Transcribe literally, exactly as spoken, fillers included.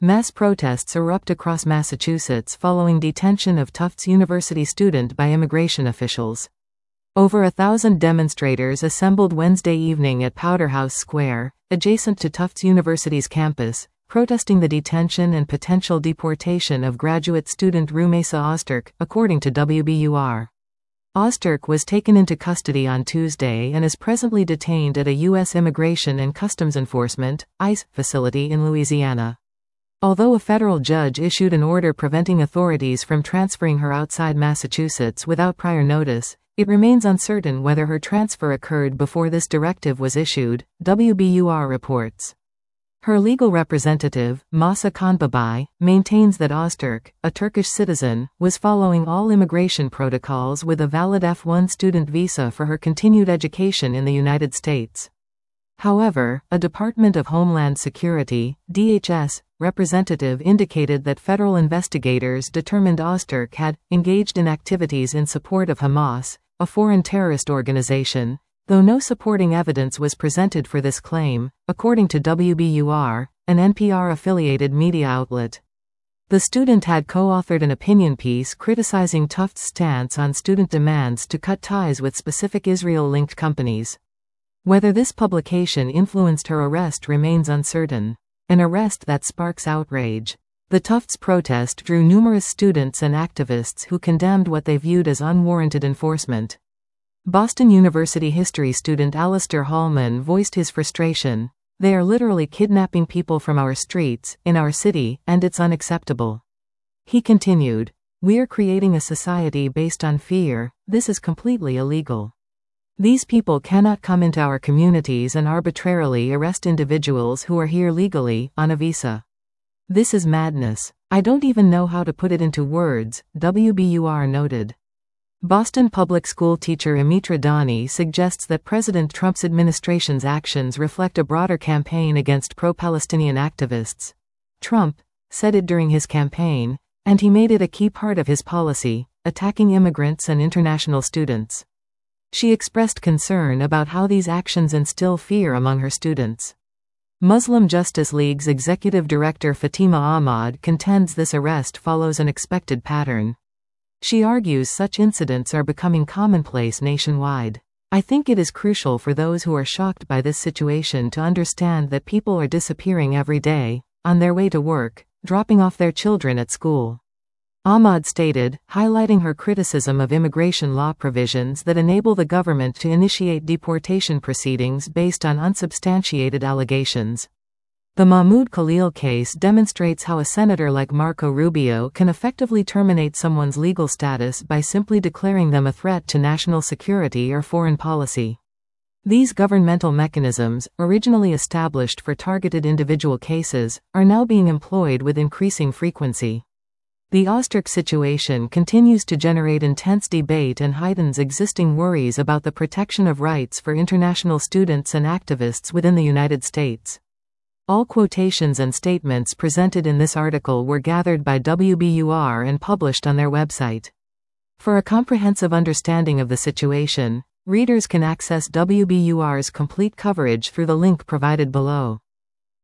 Mass protests erupt across Massachusetts following detention of Tufts University student by immigration officials. Over a thousand demonstrators assembled Wednesday evening at Powderhouse Square, adjacent to Tufts University's campus, protesting the detention and potential deportation of graduate student Rumeysa Ozturk, according to W B U R. Ozturk was taken into custody on Tuesday and is presently detained at a U S Immigration and Customs Enforcement (ICE) facility in Louisiana. Although a federal judge issued an order preventing authorities from transferring her outside Massachusetts without prior notice, it remains uncertain whether her transfer occurred before this directive was issued, W B U R reports. Her legal representative, Masa Kanbabay, maintains that Ozturk, a Turkish citizen, was following all immigration protocols with a valid F one student visa for her continued education in the United States. However, a Department of Homeland Security (D H S) representative indicated that federal investigators determined Ozturk had engaged in activities in support of Hamas, a foreign terrorist organization, though no supporting evidence was presented for this claim, according to W B U R, an N P R-affiliated media outlet. The student had co-authored an opinion piece criticizing Tufts' stance on student demands to cut ties with specific Israel-linked companies. Whether this publication influenced her arrest remains uncertain. An arrest that sparks outrage. The Tufts protest drew numerous students and activists who condemned what they viewed as unwarranted enforcement. Boston University history student Alistair Hallman voiced his frustration. "They are literally kidnapping people from our streets, in our city, and it's unacceptable." He continued, "We're creating a society based on fear. This is completely illegal. These people cannot come into our communities and arbitrarily arrest individuals who are here legally, on a visa. This is madness. I don't even know how to put it into words," W B U R noted. Boston public school teacher Amitra Dani suggests that President Trump's administration's actions reflect a broader campaign against pro-Palestinian activists. Trump said it during his campaign, and he made it a key part of his policy, attacking immigrants and international students. She expressed concern about how these actions instill fear among her students. Muslim Justice League's executive director Fatima Ahmad contends this arrest follows an expected pattern. She argues such incidents are becoming commonplace nationwide. "I think it is crucial for those who are shocked by this situation to understand that people are disappearing every day, on their way to work, dropping off their children at school." Ahmad stated, highlighting her criticism of immigration law provisions that enable the government to initiate deportation proceedings based on unsubstantiated allegations. The Mahmoud Khalil case demonstrates how a senator like Marco Rubio can effectively terminate someone's legal status by simply declaring them a threat to national security or foreign policy. These governmental mechanisms, originally established for targeted individual cases, are now being employed with increasing frequency. The Ozturk situation continues to generate intense debate and heightens existing worries about the protection of rights for international students and activists within the United States. All quotations and statements presented in this article were gathered by W B U R and published on their website. For a comprehensive understanding of the situation, readers can access W B U R's complete coverage through the link provided below.